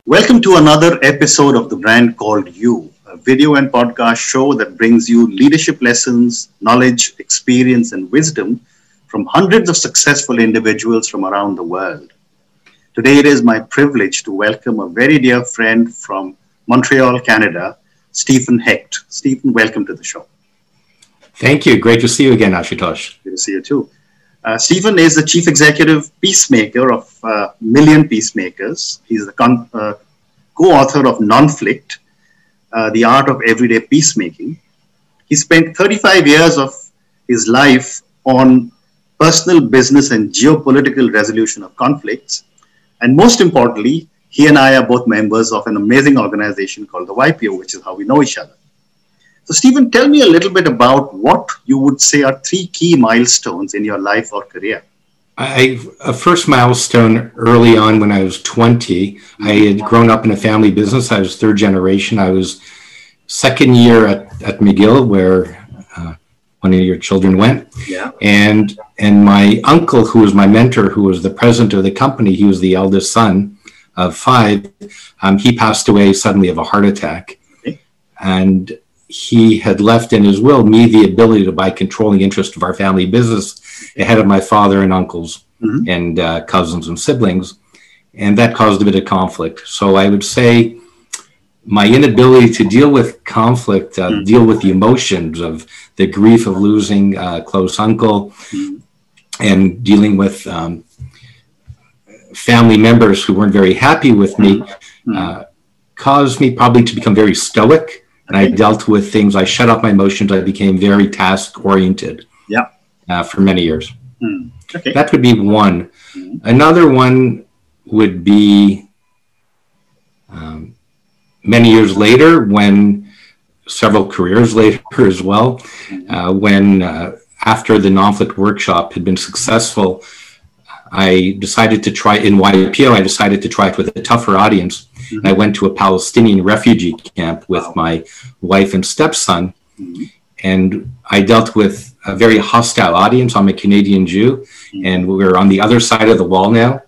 Welcome to another episode of The Brand Called You, a video and podcast show that brings you leadership lessons, knowledge, experience, and wisdom from hundreds of successful individuals from around the world. Today, it is my privilege to welcome a very dear friend from Montreal, Canada, Stephen Hecht. Stephen, welcome to the show. Thank you. Great to see you again, Ashutosh. Good to see you too. Stephen is the Chief Executive Peacemaker of Million Peacemakers. He's the co-author of Nonflict, The Art of Everyday Peacemaking. He spent 35 years of his life on personal, business, and geopolitical resolution of conflicts. And most importantly, he and I are both members of an amazing organization called the YPO, which is how we know each other. So, Stephen, tell me a little bit about what you would say are three key milestones in your life or career. A first milestone early on when I was 20, I had grown up in a family business. I was third generation. I was second year at McGill, where one of your children went. Yeah. And my uncle, who was my mentor, who was the president of the company, he was the eldest son of five. He passed away suddenly of a heart attack. Okay. And he had left in his will me the ability to buy controlling interest of our family business ahead of my father and uncles and cousins and siblings. And that caused a bit of conflict. So I would say my inability to deal with conflict, deal with the emotions of the grief of losing a close uncle and dealing with family members who weren't very happy with me caused me probably to become very stoic. And I dealt with things. I shut off my emotions. I became very task-oriented for many years. Okay. That would be one. Another one would be many years later, when several careers later as well, when after the Nonflict workshop had been successful, I decided to try in YPO. I decided to try it with a tougher audience. I went to a Palestinian refugee camp with my wife and stepson, and I dealt with a very hostile audience. I'm a Canadian Jew, and we're on the other side of the wall now,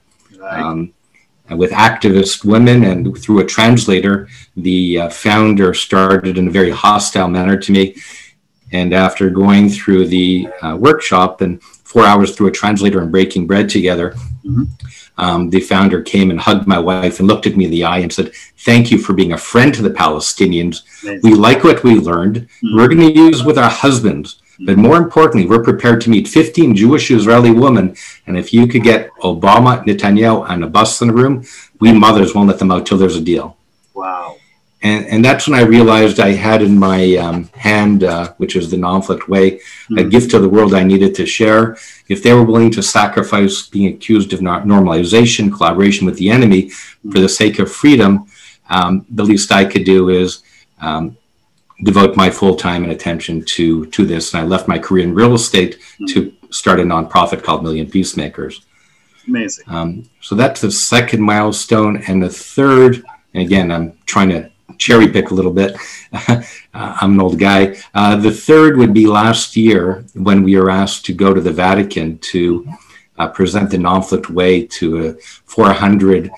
with activist women, and through a translator, the founder started in a very hostile manner to me. And after going through the workshop and 4 hours through a translator and breaking bread together, the founder came and hugged my wife and looked at me in the eye and said, "Thank you for being a friend to the Palestinians. We like what we learned. We're going to use with our husbands. But more importantly, we're prepared to meet 15 Jewish Israeli women. And if you could get Obama, Netanyahu, and a bus in the room, we mothers won't let them out till there's a deal." Wow. And that's when I realized I had in my hand, which is the Nonflict Way, a gift to the world I needed to share. If they were willing to sacrifice being accused of normalization, collaboration with the enemy for the sake of freedom, the least I could do is devote my full time and attention to this. And I left my career in real estate to start a nonprofit called Million Peacemakers. Amazing. So that's the second milestone. And the third, and again, I'm trying to cherry pick a little bit. I'm an old guy. The third would be last year when we were asked to go to the Vatican to present the Nonflict Way to 400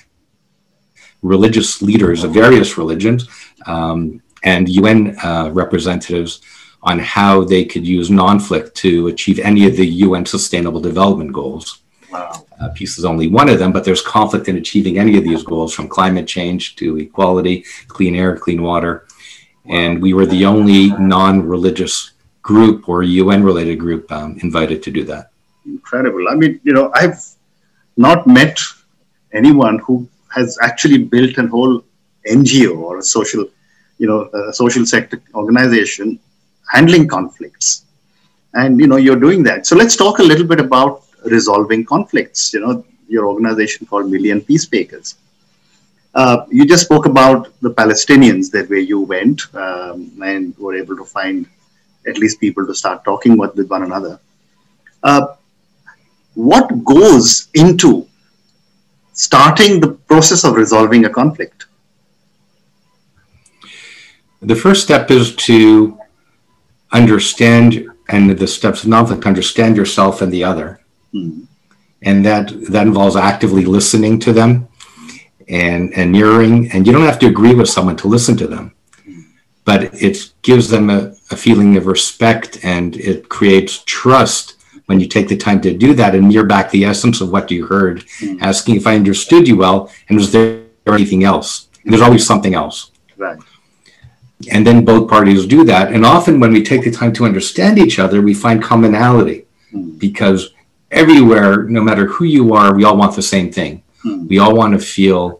religious leaders of various religions and UN representatives on how they could use nonflict to achieve any of the UN Sustainable Development Goals. Wow. Peace is only one of them, but there's conflict in achieving any of these goals, from climate change to equality, clean air, clean water. And we were the only non-religious group or UN-related group invited to do that. Incredible. I mean, I've not met anyone who has actually built a whole NGO or a social, a social sector organization handling conflicts. And, you're doing that. So let's talk a little bit about resolving conflicts, your organization called Million Peacemakers. You just spoke about the Palestinians, that where you went and were able to find at least people to start talking with one another. What goes into starting the process of resolving a conflict? The first step is to understand, and the steps of nonflict, understand yourself and the other. And that involves actively listening to them and mirroring, and you don't have to agree with someone to listen to them, but it gives them a feeling of respect, and it creates trust when you take the time to do that and mirror back the essence of what you heard, asking if I understood you well, and was there anything else? And there's always something else. Right. And then both parties do that. And often when we take the time to understand each other, we find commonality, because everywhere, no matter who you are, we all want the same thing. We all want to feel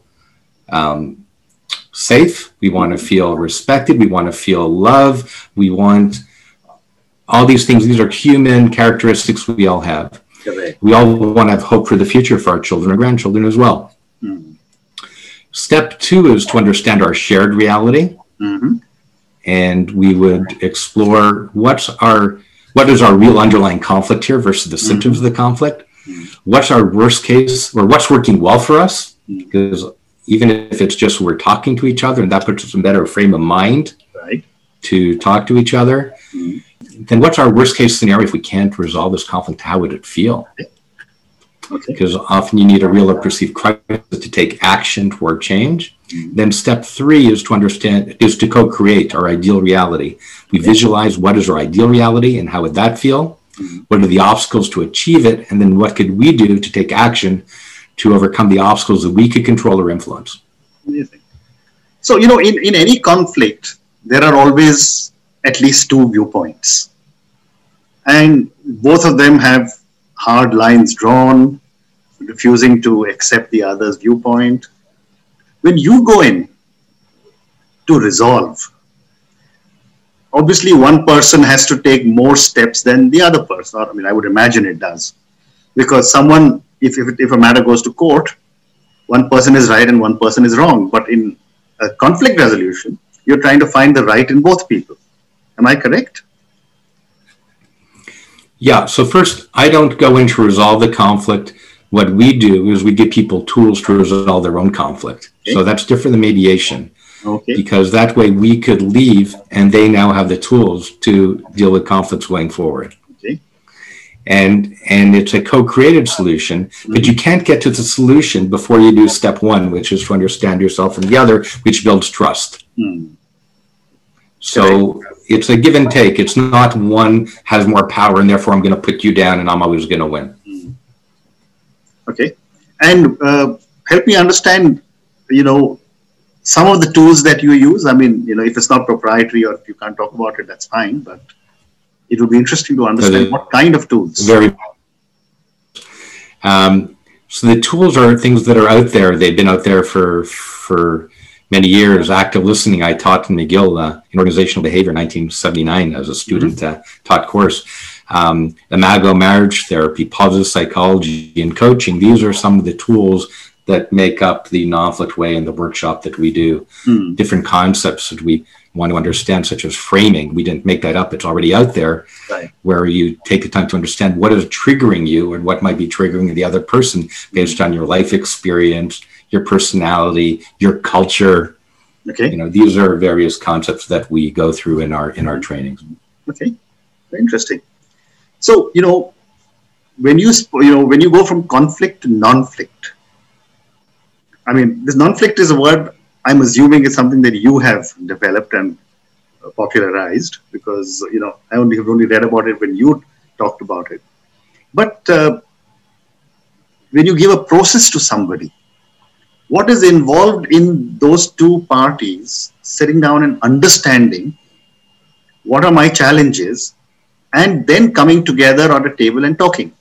safe. We want to feel respected. We want to feel love. We want all these things. These are human characteristics we all have. Correct. We all want to have hope for the future for our children or grandchildren as well. Step 2 is to understand our shared reality. And we would explore what is our real underlying conflict here versus the symptoms of the conflict. What's our worst case, or what's working well for us? Because even if it's just we're talking to each other, and that puts us in a better frame of mind to talk to each other, then what's our worst case scenario if we can't resolve this conflict? How would it feel? Because often you need a real or perceived crisis to take action toward change. Then step 3 is to co-create our ideal reality. We visualize what is our ideal reality and how would that feel? What are the obstacles to achieve it? And then what could we do to take action to overcome the obstacles that we could control or influence? Amazing. So, in any conflict, there are always at least 2 viewpoints. And both of them have hard lines drawn, refusing to accept the other's viewpoint. When you go in to resolve, obviously one person has to take more steps than the other person. I mean, I would imagine it does. Because someone, if a matter goes to court, one person is right and one person is wrong. But in a conflict resolution, you're trying to find the right in both people. Am I correct? Yeah, so first, I don't go in to resolve the conflict. What we do is we give people tools to resolve their own conflict. Okay. So that's different than mediation. Okay. Because that way we could leave and they now have the tools to deal with conflicts going forward. Okay. And it's a co-created solution, but you can't get to the solution before you do step 1, which is to understand yourself and the other, which builds trust. So it's a give and take. It's not one has more power and therefore I'm going to put you down and I'm always going to win. Okay. And help me understand, some of the tools that you use. I mean, if it's not proprietary or if you can't talk about it, that's fine. But it would be interesting to understand what kind of tools. So the tools are things that are out there. They've been out there for many years. Active listening, I taught in McGill in organizational behavior in 1979 as a student taught course. Imago marriage therapy, positive psychology, and coaching. These are some of the tools that make up the non-conflict way in the workshop that we do. Different concepts that we want to understand, such as framing. We didn't make that up. It's already out there, where you take the time to understand what is triggering you and what might be triggering the other person based on your life experience, your personality, your culture. Okay. These are various concepts that we go through in our trainings. Okay. Very interesting. So, when you go from conflict to non-conflict, I mean, this non-conflict is a word I'm assuming is something that you have developed and popularized, because, I have only read about it when you talked about it. But when you give a process to somebody, what is involved in those 2 parties sitting down and understanding what are my challenges, and then coming together on a table and talking?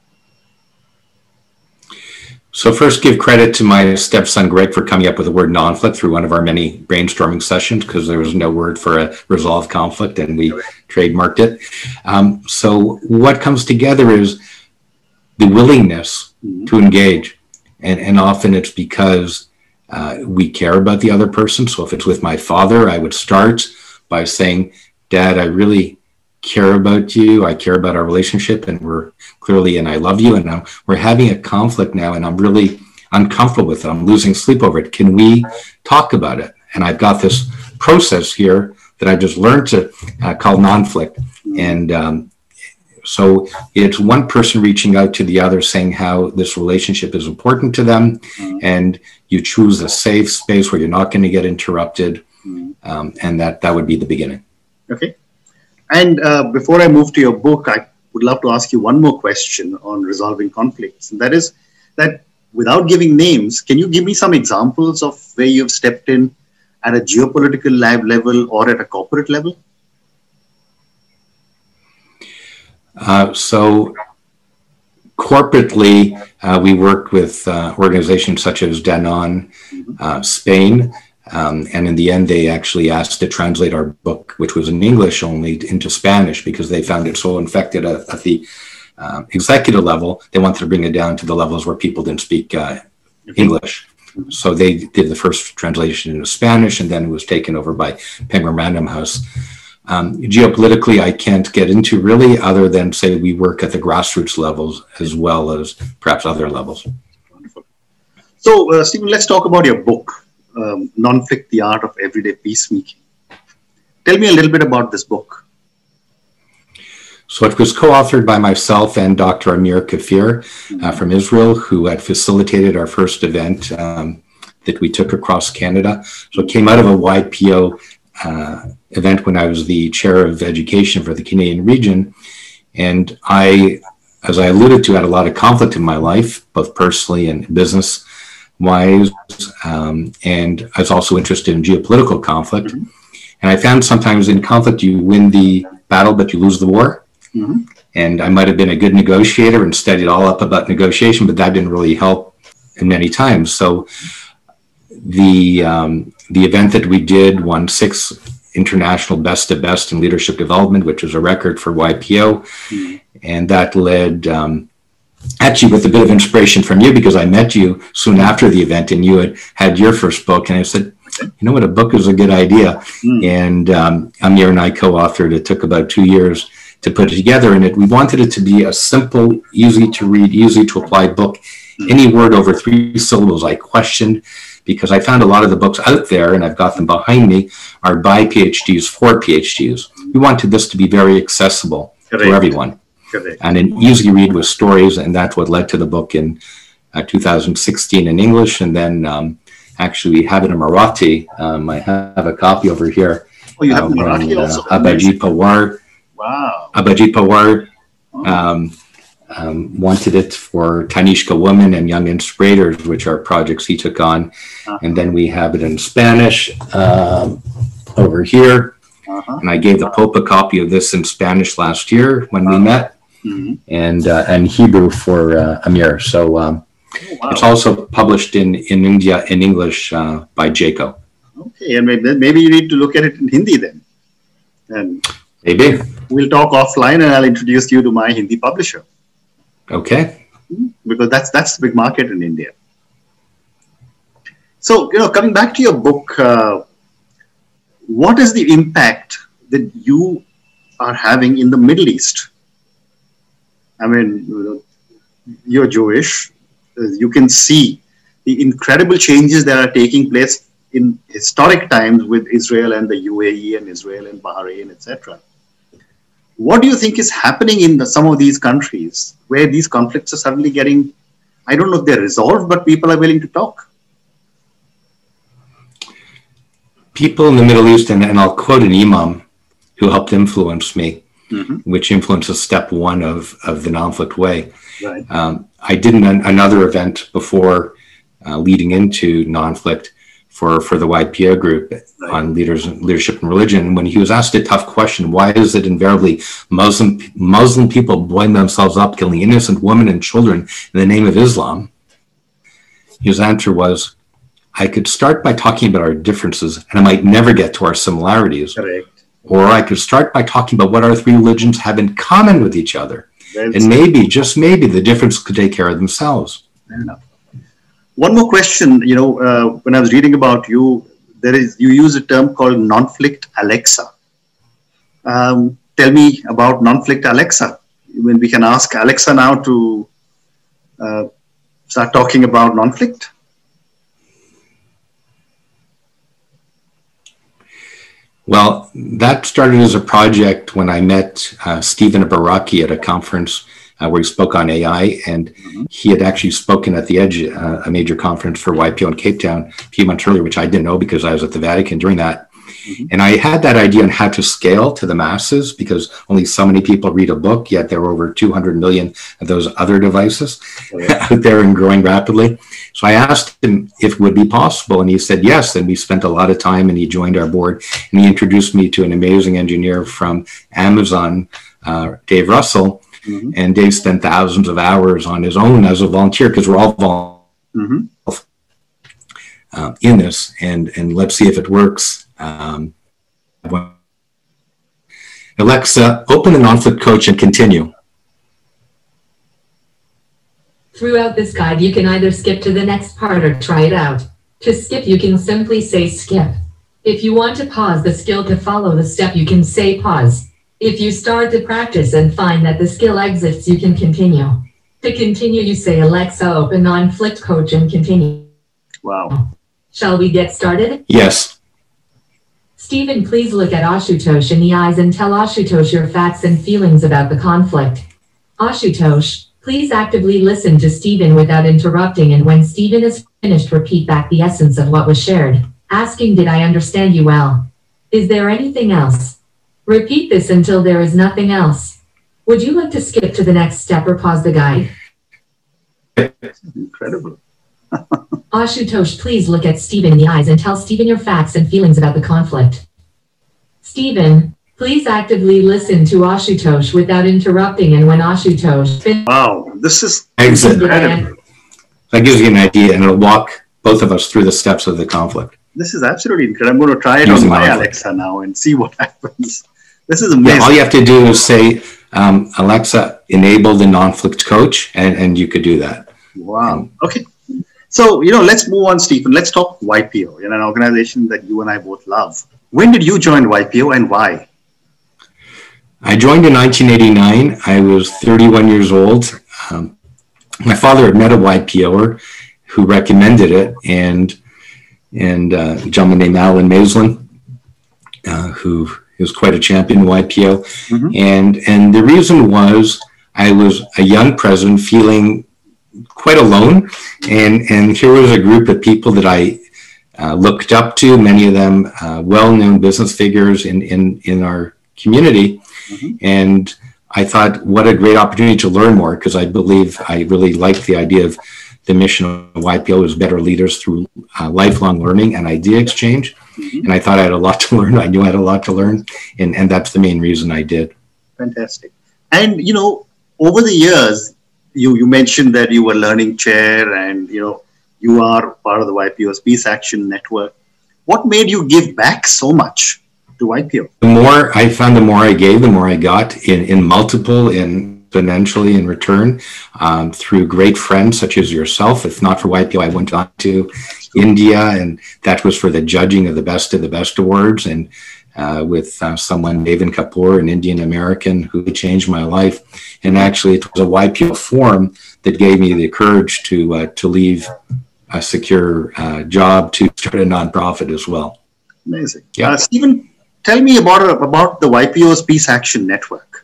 So first, give credit to my stepson, Greg, for coming up with the word non-conflict through one of our many brainstorming sessions, because there was no word for a resolved conflict, and we trademarked it. So what comes together is the willingness to engage. And often it's because we care about the other person. So if it's with my father, I would start by saying, Dad, I really care about you. I care about our relationship, and I love you. And we're having a conflict now, and I'm really uncomfortable with it. I'm losing sleep over it. Can we talk about it? And I've got this process here that I just learned to call non-conflict. And So it's one person reaching out to the other saying how this relationship is important to them, and you choose a safe space where you're not going to get interrupted, and that would be the beginning. Okay. And before I move to your book, I would love to ask you one more question on resolving conflicts. And that is that without giving names, can you give me some examples of where you've stepped in at a geopolitical level or at a corporate level? So corporately, we worked with organizations such as Danone, Spain, and in the end, they actually asked to translate our book, which was in English only, into Spanish because they found it so infected at the executive level. They wanted to bring it down to the levels where people didn't speak English. So they did the first translation into Spanish, and then it was taken over by Penguin Random House. Geopolitically, I can't get into really, other than say we work at the grassroots levels as well as perhaps other levels. Wonderful. So, Stephen, let's talk about your book, Nonflict, The Art of Everyday Peacemaking. Tell me a little bit about this book. So it was co-authored by myself and Dr. Amir Kafir from Israel, who had facilitated our first event that we took across Canada. So it came out of a YPO event when I was the chair of education for the Canadian region. And I, as I alluded to, had a lot of conflict in my life, both personally and business wise. And I was also interested in geopolitical conflict. And I found sometimes in conflict, you win the battle, but you lose the war. And I might have been a good negotiator and studied all up about negotiation, but that didn't really help in many times. So the event that we did won 6 international best of best in leadership development, which is a record for YPO. And that led, actually with a bit of inspiration from you, because I met you soon after the event and you had your first book. And I said, you know what, a book is a good idea. And Amir and I co-authored. It took about 2 years to put it together. And we wanted it to be a simple, easy to read, easy to apply book. Any word over 3 syllables I questioned, because I found a lot of the books out there, and I've got them behind me, are by PhDs for PhDs. We wanted this to be very accessible to everyone. And an easy read with stories, and that's what led to the book in 2016 in English. And then actually we have it in Marathi. I have a copy over here. Oh, you have Marathi also? Abhijit Pawar. Wow. Abhijit Pawar wanted it for Tanishka Women and Young Inspirators, which are projects he took on. And then we have it in Spanish over here. And I gave the Pope a copy of this in Spanish last year when we met, and Hebrew for Amir. So it's also published in India in English by Jaco. Okay, and maybe you need to look at it in Hindi then. And maybe. We'll talk offline and I'll introduce you to my Hindi publisher. Okay. Because that's the big market in India. So, coming back to your book, what is the impact that you are having in the Middle East? I mean, you're Jewish. You can see the incredible changes that are taking place in historic times with Israel and the UAE and Israel and Bahrain, etc. What do you think is happening in some of these countries where these conflicts are suddenly getting, I don't know if they're resolved, but people are willing to talk? People in the Middle East, and I'll quote an imam who helped influence me, which influences step 1 of the Nonflict Way. Right. I did another event before leading into Nonflict for the YPO group on leadership and religion. When he was asked a tough question, why is it invariably Muslim people blowing themselves up, killing innocent women and children in the name of Islam? His answer was, I could start by talking about our differences and I might never get to our similarities. Correct. Or I could start by talking about what our 3 religions have in common with each other. And maybe, just maybe, the difference could take care of themselves. Fair enough. One more question, when I was reading about you, you use a term called Nonflict Alexa. Tell me about Nonflict Alexa. When we can ask Alexa now to start talking about nonflict. Well, that started as a project when I met Stephen Baraki at a conference where he spoke on AI, and he had actually spoken at the Edge, a major conference for YPO in Cape Town a few months earlier, which I didn't know because I was at the Vatican during that. And I had that idea on how to scale to the masses because only so many people read a book, yet there were over 200 million of those other devices out there and growing rapidly. So I asked him if it would be possible, and he said yes. And we spent a lot of time, and he joined our board, and he introduced me to an amazing engineer from Amazon, Dave Russell. And Dave spent thousands of hours on his own as a volunteer because we're all in this, and let's see if it works. Alexa, open the non-flip coach and continue. Throughout this guide, you can either skip to the next part or try it out. To skip, you can simply say skip. If you want to pause the skill to follow the step, you can say pause. If you start to practice and find that the skill exits, you can continue. To continue, you say Alexa, open non-flip coach and continue. Wow. Shall we get started? Yes. Stephen, please look at Ashutosh in the eyes and tell Ashutosh your facts and feelings about the conflict. Ashutosh, please actively listen to Stephen without interrupting, and when Stephen is finished, repeat back the essence of what was shared, asking, did I understand you well? Is there anything else? Repeat this until there is nothing else. Would you like to skip to the next step or pause the guide? Incredible. Ashutosh, please look at Stephen in the eyes and tell Stephen your facts and feelings about the conflict. Stephen, please actively listen to Ashutosh without interrupting, and when Ashutosh... Wow, this is Exit. incredible. That gives you an idea, and it'll walk both of us through the steps of the conflict. This is absolutely incredible. I'm going to try it on my Alexa now and see what happens. This is amazing. Yeah, all you have to do is say, Alexa, enable the non-flip coach, and you could do that. Wow. Okay. So, let's move on, Stephen. Let's talk YPO, an organization that you and I both love. When did you join YPO and why? I joined in 1989. I was 31 years old. My father had met a YPOer who recommended it, and a gentleman named Alan Maislin, who is quite a champion in YPO. And the reason was I was a young president feeling quite alone. And here was a group of people that I looked up to, many of them well-known business figures in our community. And I thought, what a great opportunity to learn more, because I believe I really liked the idea of the mission of YPO is better leaders through lifelong learning and idea exchange. And I thought I had a lot to learn. I knew I had a lot to learn. And that's the main reason I did. Fantastic. And, over the years, you mentioned that you were learning chair and, you are part of the YPO's Peace Action Network. What made you give back so much to YPO? The more I found, the more I gave, the more I got in multiple, exponentially in return, through great friends such as yourself. If not for YPO, I went on to India, and that was for the judging of the best awards, and with someone, David Kapoor, an Indian American who changed my life. And actually it was a YPO forum that gave me the courage to leave a secure job to start a nonprofit as well. Amazing. Yeah. Stephen, tell me about the YPO's Peace Action Network.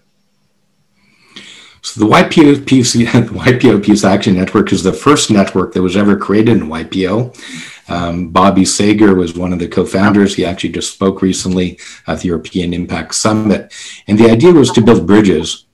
So the YPO Peace Action Network is the first network that was ever created in YPO. Bobby Sager was one of the co-founders. He actually just spoke recently at the European Impact Summit. And the idea was to build bridges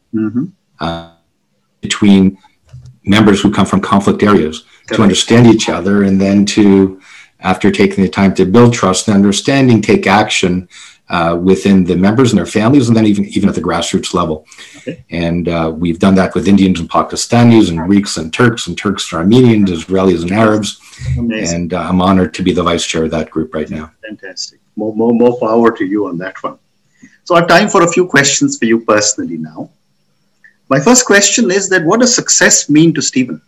between members who come from conflict areas to understand each other, and then to, after taking the time to build trust and understanding, take action within the members and their families, and then even at the grassroots level. Okay. And we've done that with Indians and Pakistanis and Greeks and Turks and Armenians, Israelis and Arabs. Amazing. And I'm honored to be the vice chair of that group right now. Fantastic. More power to you on that one. So I have time for a few questions for you personally now. My first question is that what does success mean to Stephen?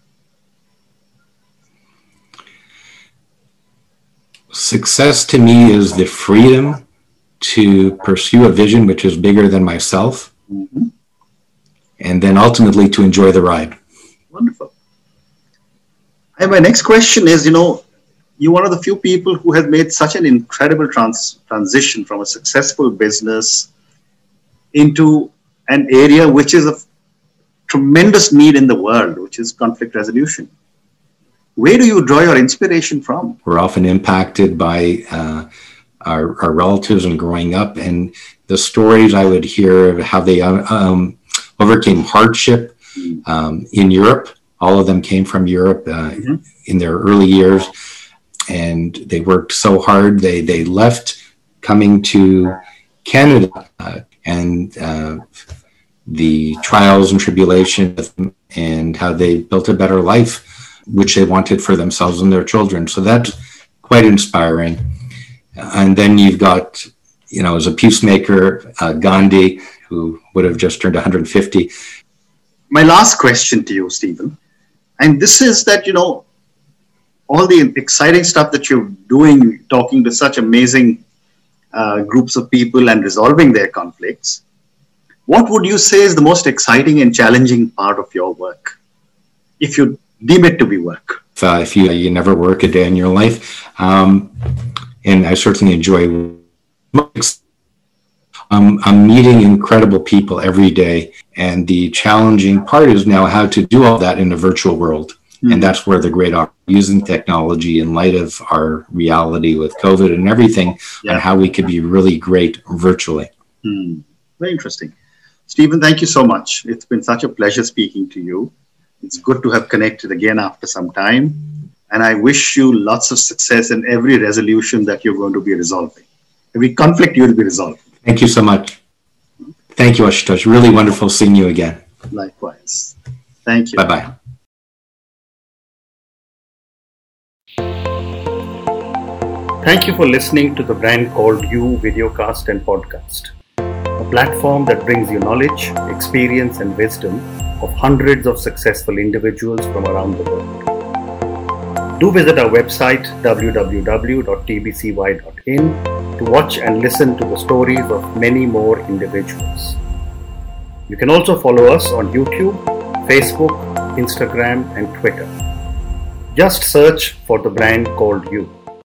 Success to me is the freedom to pursue a vision which is bigger than myself, and then ultimately to enjoy the ride. Wonderful. And my next question is, you you're one of the few people who has made such an incredible transition from a successful business into an area which is of tremendous need in the world, which is conflict resolution. Where do you draw your inspiration from? We're often impacted by our relatives and growing up, and the stories I would hear of how they overcame hardship in Europe. All of them came from Europe in their early years, and they worked so hard. They left coming to Canada, and the trials and tribulations and how they built a better life, which they wanted for themselves and their children. So that's quite inspiring. And then you've got, as a peacemaker, Gandhi, who would have just turned 150. My last question to you, Stephen, and this is that, all the exciting stuff that you're doing, talking to such amazing groups of people and resolving their conflicts, what would you say is the most exciting and challenging part of your work, if you deem it to be work? If you never work a day in your life, and I certainly enjoy. I'm meeting incredible people every day, and the challenging part is now how to do all that in a virtual world. And that's where the great using technology in light of our reality with COVID and everything, and how we could be really great virtually. Very interesting. Stephen, thank you so much. It's been such a pleasure speaking to you. It's good to have connected again after some time. And I wish you lots of success in every resolution that you're going to be resolving, every conflict you'll be resolving. Thank you so much. Thank you, Ashutosh. Really wonderful seeing you again. Likewise. Thank you. Bye-bye. Thank you for listening to the Brand Called You videocast and podcast, a platform that brings you knowledge, experience, and wisdom of hundreds of successful individuals from around the world. Do visit our website www.tbcy.in to watch and listen to the stories of many more individuals. You can also follow us on YouTube, Facebook, Instagram, and Twitter. Just search for the Brand Called You.